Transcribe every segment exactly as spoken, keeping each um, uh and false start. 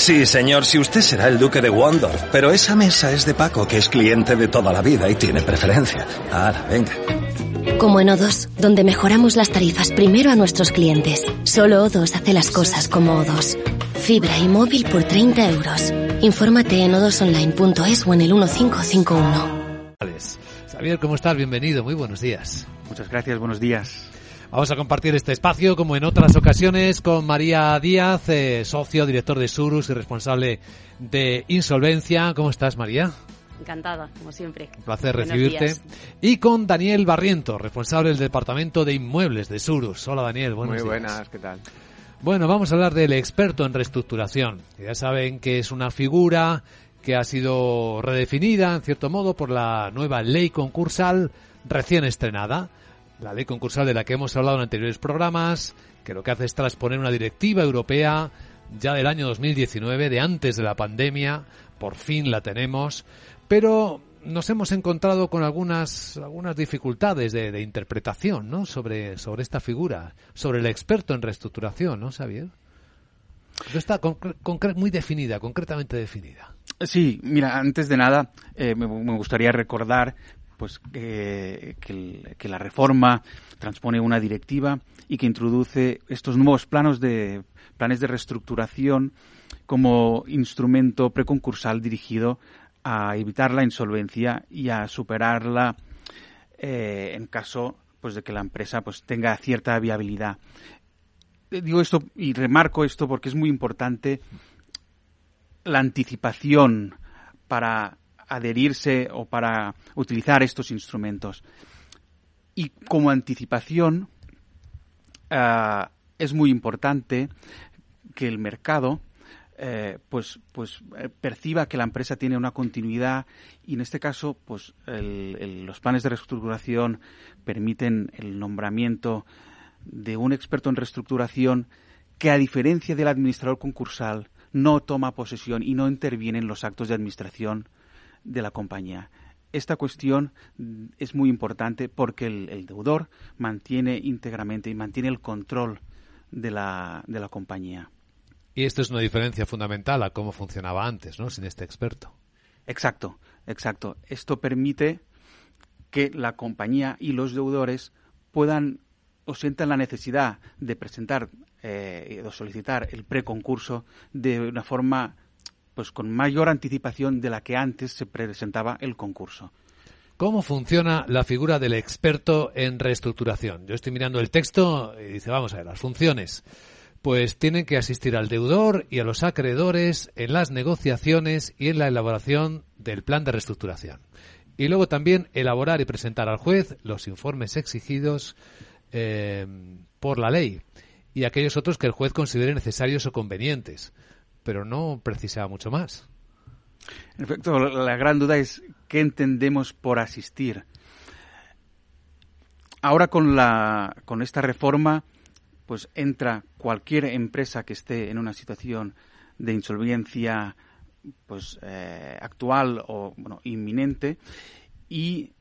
Sí, señor, si usted será el duque de Wondorf, pero esa mesa es de Paco, que es cliente de toda la vida y tiene preferencia. Ahora, venga. Como en O dos, donde mejoramos las tarifas primero a nuestros clientes. Solo O dos hace las cosas como O dos. Fibra y móvil por treinta euros. Infórmate en o dos online punto es o en el uno cinco cinco uno. Xavier, ¿cómo estás? Bienvenido, muy buenos días. Muchas gracias, buenos días. Vamos a compartir este espacio, como en otras ocasiones, con María Díaz, eh, socio, director de Surus y responsable de Insolvencia. ¿Cómo estás, María? Encantada, como siempre. Un placer Buenos recibirte. días. Y con Daniel Barriento, responsable del Departamento de Inmuebles de Surus. Hola, Daniel, buenos días. Muy buenas, ¿qué tal? Bueno, vamos a hablar del experto en reestructuración. Ya saben que es una figura que ha sido redefinida, en cierto modo, por la nueva ley concursal recién estrenada. La ley concursal de la que hemos hablado en anteriores programas, que lo que hace es transponer una directiva europea ya del año dos mil diecinueve, de antes de la pandemia. Por fin la tenemos, pero nos hemos encontrado con algunas algunas dificultades de, de interpretación, ¿no? Sobre sobre esta figura, sobre el experto en reestructuración, ¿no, Xavier? Pero está concre- concre- muy definida, concretamente definida. Sí, mira, antes de nada, eh, me, me gustaría recordar pues que, que, el, que la reforma transpone una directiva y que introduce estos nuevos planos de planes de reestructuración como instrumento preconcursal dirigido a evitar la insolvencia y a superarla eh, en caso pues de que la empresa pues tenga cierta viabilidad. Digo esto y remarco esto porque es muy importante la anticipación para adherirse o para utilizar estos instrumentos. Y como anticipación uh, es muy importante que el mercado eh, pues pues eh, perciba que la empresa tiene una continuidad y en este caso pues el, el, los planes de reestructuración permiten el nombramiento de un experto en reestructuración que, a diferencia del administrador concursal, no toma posesión y no interviene en los actos de administración de la compañía. Esta cuestión es muy importante porque el, el deudor mantiene íntegramente y mantiene el control de la, de la compañía. Y esto es una diferencia fundamental a cómo funcionaba antes, ¿no? Sin este experto. Exacto, exacto. Esto permite que la compañía y los deudores puedan o sientan la necesidad de presentar eh, o solicitar el preconcurso de una forma pues con mayor anticipación de la que antes se presentaba el concurso. ¿Cómo funciona la figura del experto en reestructuración? Yo estoy mirando el texto y dice, vamos a ver, las funciones. Pues tienen que asistir al deudor y a los acreedores en las negociaciones y en la elaboración del plan de reestructuración. Y luego también elaborar y presentar al juez los informes exigidos eh, por la ley y aquellos otros que el juez considere necesarios o convenientes. Pero no precisa mucho más. En efecto, la gran duda es qué entendemos por asistir. Ahora con la con esta reforma, pues entra cualquier empresa que esté en una situación de insolvencia, pues eh, actual o bueno inminente y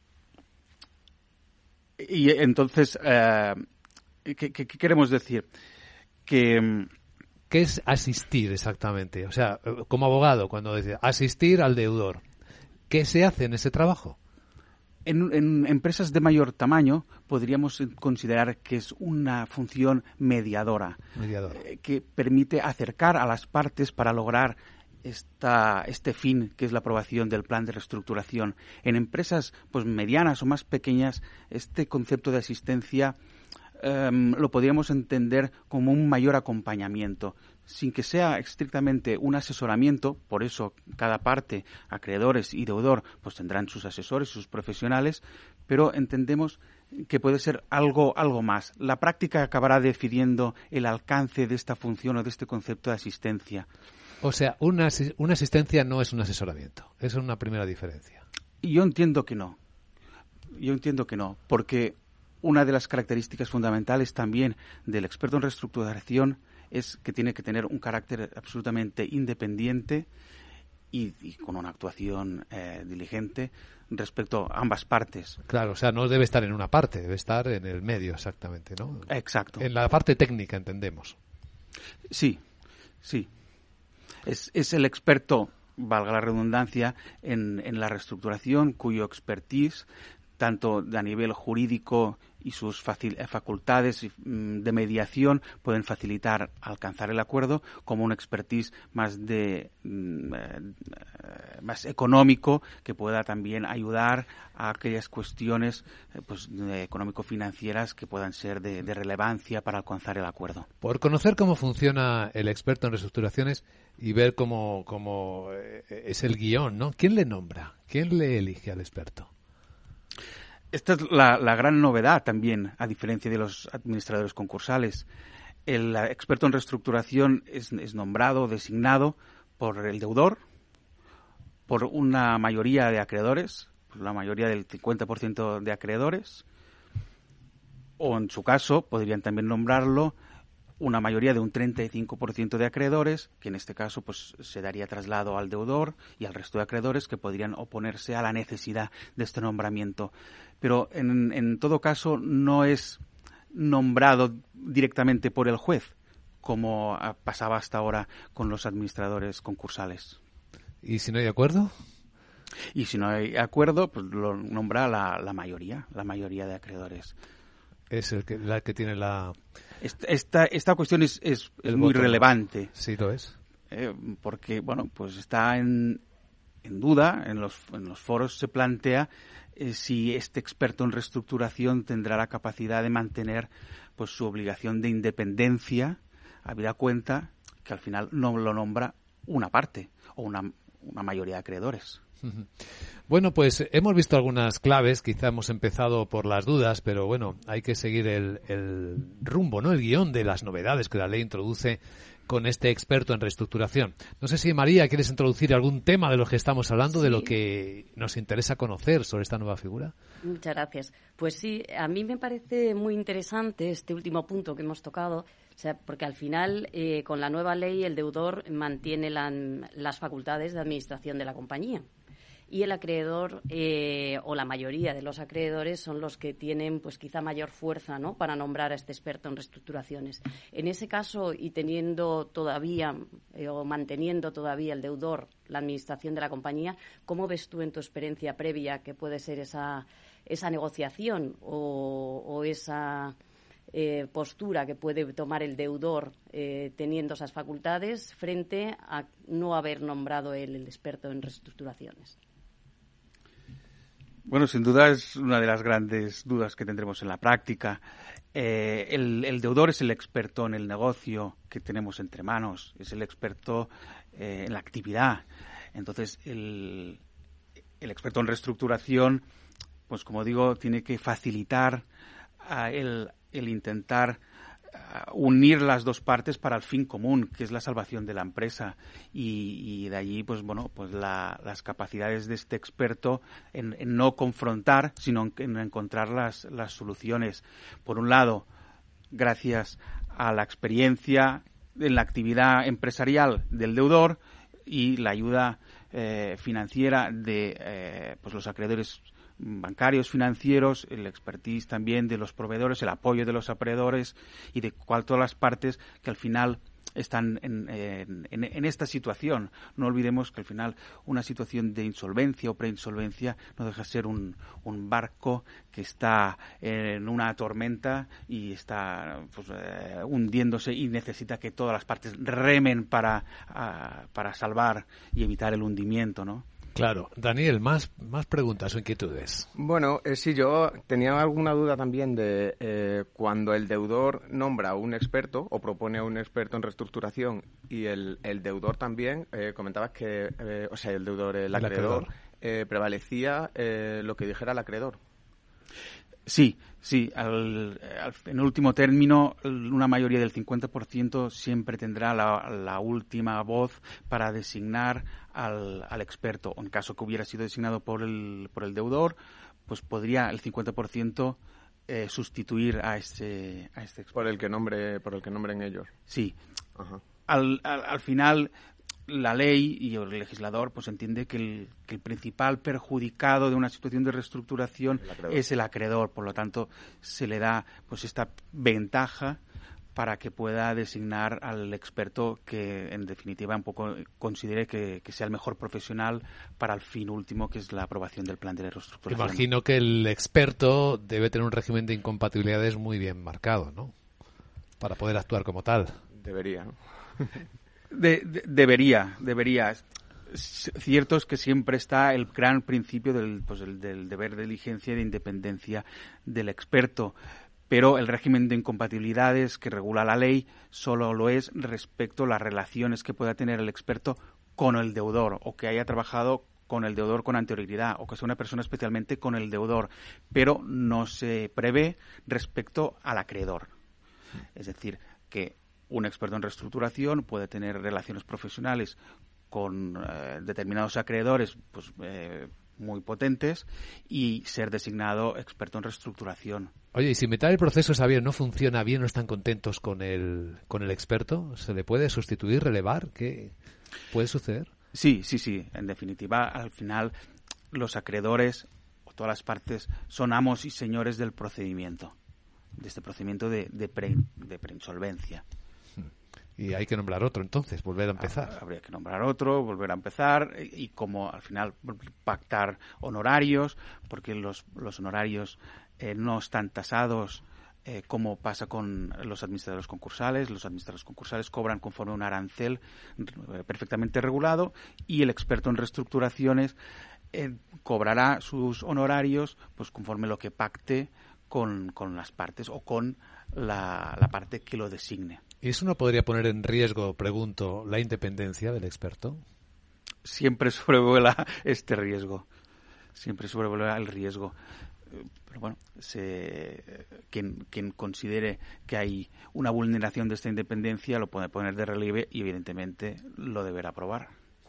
y entonces eh, ¿qué, qué, qué queremos decir? Que ¿Qué es asistir exactamente? O sea, como abogado, cuando dice asistir al deudor, ¿qué se hace en ese trabajo? En, en empresas de mayor tamaño podríamos considerar que es una función mediadora, Mediador. eh, que permite acercar a las partes para lograr esta, este fin, que es la aprobación del plan de reestructuración. En empresas pues medianas o más pequeñas, este concepto de asistencia Um, lo podríamos entender como un mayor acompañamiento, sin que sea estrictamente un asesoramiento. Por eso cada parte, acreedores y deudor, pues tendrán sus asesores, sus profesionales, pero entendemos que puede ser algo, algo más. La práctica acabará definiendo el alcance de esta función o de este concepto de asistencia. O sea, una, una asistencia no es un asesoramiento. Esa es una primera diferencia. Y yo entiendo que no. Yo entiendo que no, porque una de las características fundamentales también del experto en reestructuración es que tiene que tener un carácter absolutamente independiente y, y con una actuación eh, diligente respecto a ambas partes. Claro, o sea, no debe estar en una parte, debe estar en el medio exactamente, ¿no? Exacto. En la parte técnica, entendemos. Sí, sí. Es, es el experto, valga la redundancia, en, en la reestructuración, cuyo expertise, tanto a nivel jurídico y sus facil- facultades de mediación pueden facilitar alcanzar el acuerdo, como un expertise más de eh, más económico que pueda también ayudar a aquellas cuestiones eh, pues económico-financieras que puedan ser de, de relevancia para alcanzar el acuerdo. Por conocer cómo funciona el experto en reestructuraciones y ver cómo, cómo eh, es el guión, ¿no? ¿Quién le nombra? ¿Quién le elige al experto? Esta es la, la gran novedad también, a diferencia de los administradores concursales. El experto en reestructuración es, es nombrado, designado por el deudor, por una mayoría de acreedores, por la mayoría del cincuenta por ciento de acreedores, o en su caso podrían también nombrarlo una mayoría de un treinta y cinco por ciento de acreedores, que en este caso pues se daría traslado al deudor y al resto de acreedores que podrían oponerse a la necesidad de este nombramiento. Pero en, en todo caso no es nombrado directamente por el juez, como pasaba hasta ahora con los administradores concursales. ¿Y si no hay acuerdo? Y si no hay acuerdo, pues lo nombra la, la mayoría, la mayoría de acreedores. Es el que, la que tiene la... Esta, esta cuestión es, es, es muy relevante. Sí, lo es. Eh, porque, bueno, pues está en, en duda, en los, en los foros se plantea eh, si este experto en reestructuración tendrá la capacidad de mantener pues su obligación de independencia, habida cuenta que al final no lo nombra una parte o una, una mayoría de acreedores. Bueno, pues hemos visto algunas claves, quizá hemos empezado por las dudas, pero bueno, hay que seguir el, el rumbo, ¿no? El guión de las novedades que la ley introduce con este experto en reestructuración. No sé si, María, ¿quieres introducir algún tema de lo que estamos hablando, sí, de lo que nos interesa conocer sobre esta nueva figura? Muchas gracias. Pues sí, a mí me parece muy interesante este último punto que hemos tocado, o sea, porque al final, eh, con la nueva ley, el deudor mantiene la, las facultades de administración de la compañía. Y el acreedor, eh, o la mayoría de los acreedores, son los que tienen, pues quizá mayor fuerza, ¿no?, para nombrar a este experto en reestructuraciones. En ese caso, y teniendo todavía, eh, o manteniendo todavía el deudor la administración de la compañía, ¿cómo ves tú en tu experiencia previa que puede ser esa, esa negociación o, o esa eh, postura que puede tomar el deudor eh, teniendo esas facultades frente a no haber nombrado él el experto en reestructuraciones? Bueno, sin duda es una de las grandes dudas que tendremos en la práctica. Eh, el, el deudor es el experto en el negocio que tenemos entre manos, es el experto eh, en la actividad. Entonces, el, el experto en reestructuración, pues como digo, tiene que facilitar uh, el, el intentar uh, unir las dos partes para el fin común, que es la salvación de la empresa. Y, y de allí, pues bueno, pues la, las capacidades de este experto en, en no confrontar, sino en, en encontrar las, las soluciones. Por un lado, gracias a la experiencia en la actividad empresarial del deudor y la ayuda eh, financiera de eh, pues los acreedores bancarios, financieros, el expertise también de los proveedores, el apoyo de los acreedores y de cual, todas las partes que al final están en, en, en esta situación. No olvidemos que al final una situación de insolvencia o preinsolvencia no deja de ser un, un barco que está en una tormenta y está pues, eh, hundiéndose y necesita que todas las partes remen para, uh, para salvar y evitar el hundimiento, ¿no? Claro. Daniel, más, más preguntas o inquietudes. Bueno, eh, sí, yo tenía alguna duda también de eh, cuando el deudor nombra a un experto o propone a un experto en reestructuración y el, el deudor también, eh, comentabas que, eh, o sea, el deudor, el, el acreedor, acreedor. Eh, prevalecía eh, lo que dijera el acreedor. Sí, sí. Al, al, en último término, una mayoría del cincuenta por ciento siempre tendrá la, la última voz para designar al, al experto. En caso que hubiera sido designado por el, por el deudor, pues podría el cincuenta por ciento eh, sustituir a este, a este experto. Por el que nombre, por el que nombren ellos. Sí. Ajá. Al, al, al final, la ley y el legislador pues entiende que el, que el principal perjudicado de una situación de reestructuración el es el acreedor, por lo tanto se le da pues esta ventaja para que pueda designar al experto que, en definitiva, un poco considere que, que sea el mejor profesional para el fin último, que es la aprobación del plan de reestructuración. Imagino que el experto debe tener un régimen de incompatibilidades muy bien marcado, ¿no? Para poder actuar como tal. Debería, ¿no? De, de, debería, debería. Cierto es que siempre está el gran principio del, pues, el, del deber de diligencia y de independencia del experto, pero el régimen de incompatibilidades que regula la ley solo lo es respecto a las relaciones que pueda tener el experto con el deudor, o que haya trabajado con el deudor con anterioridad, o que sea una persona especialmente con el deudor, pero no se prevé respecto al acreedor. Es decir, que un experto en reestructuración puede tener relaciones profesionales con eh, determinados acreedores pues eh, muy potentes y ser designado experto en reestructuración. Oye, y si mitad del proceso, Xavier, no funciona bien, no están contentos con el con el experto, ¿se le puede sustituir, relevar? ¿Qué puede suceder? Sí, sí, sí. En definitiva, al final, los acreedores o todas las partes son amos y señores del procedimiento, de este procedimiento de, de, pre, de preinsolvencia. Y hay que nombrar otro, entonces, volver a empezar. Habría que nombrar otro, volver a empezar y, y como al final pactar honorarios, porque los, los honorarios eh, no están tasados eh, como pasa con los administradores concursales. Los administradores concursales cobran conforme a un arancel eh, perfectamente regulado y el experto en reestructuraciones eh, cobrará sus honorarios pues conforme lo que pacte con, con las partes o con la, la parte que lo designe. ¿Y eso no podría poner en riesgo, pregunto, la independencia del experto? Siempre sobrevuela este riesgo. Siempre sobrevuela el riesgo. Pero bueno, se, quien, quien considere que hay una vulneración de esta independencia lo puede poner de relieve y evidentemente lo deberá aprobar.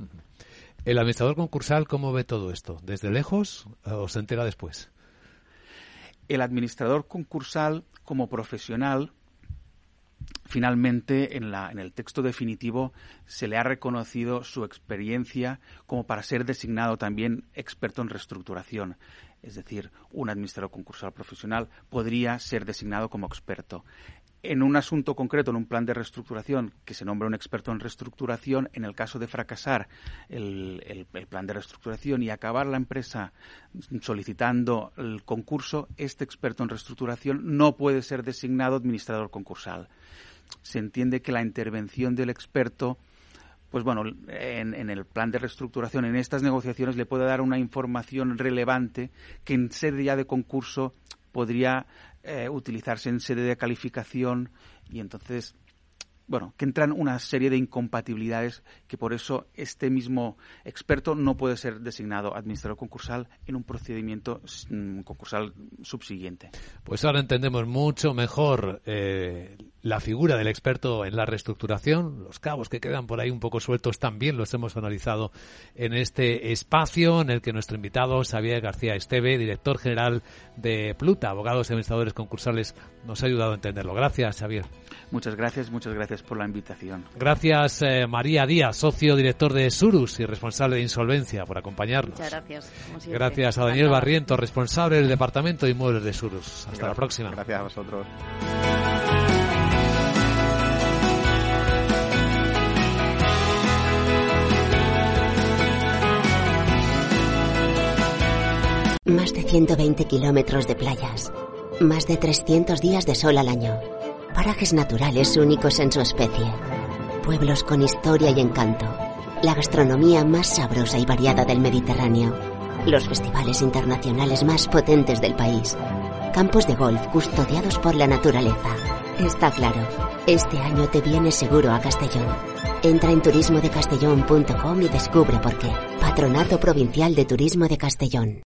¿El administrador concursal cómo ve todo esto? ¿Desde lejos o se entera después? El administrador concursal, como profesional, finalmente, en, la, en el texto definitivo se le ha reconocido su experiencia como para ser designado también experto en reestructuración. Es decir, un administrador concursal profesional podría ser designado como experto. En un asunto concreto, en un plan de reestructuración, que se nombre un experto en reestructuración, en el caso de fracasar el, el, el plan de reestructuración y acabar la empresa solicitando el concurso, este experto en reestructuración no puede ser designado administrador concursal. Se entiende que la intervención del experto, pues bueno, en, en el plan de reestructuración, en estas negociaciones, le puede dar una información relevante que en sede ya de concurso podría eh, utilizarse en sede de calificación y entonces, bueno, que entran una serie de incompatibilidades que por eso este mismo experto no puede ser designado administrador concursal en un procedimiento mm, concursal subsiguiente. Pues ahora entendemos mucho mejor eh, la figura del experto en la reestructuración. Los cabos que quedan por ahí un poco sueltos también los hemos analizado en este espacio en el que nuestro invitado, Xavier García Esteve, director general de Pluta, abogados y administradores concursales, nos ha ayudado a entenderlo. Gracias, Xavier. Muchas gracias, muchas gracias por la invitación. Gracias, eh, María Díaz, socio director de Surus y responsable de insolvencia, por acompañarnos. Muchas gracias. Gracias a Daniel Barriento, responsable del Departamento de Inmuebles de Surus. Hasta Gracias, la próxima. Gracias a vosotros. Más de ciento veinte kilómetros de playas. Más de trescientos días de sol al año. Parajes naturales únicos en su especie. Pueblos con historia y encanto. La gastronomía más sabrosa y variada del Mediterráneo. Los festivales internacionales más potentes del país. Campos de golf custodiados por la naturaleza. Está claro, este año te vienes seguro a Castellón. Entra en turismo de castellón punto com y descubre por qué. Patronato Provincial de Turismo de Castellón.